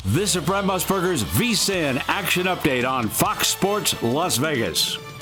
This is Brent Musburger's VSiN Action Update on Fox Sports Las Vegas.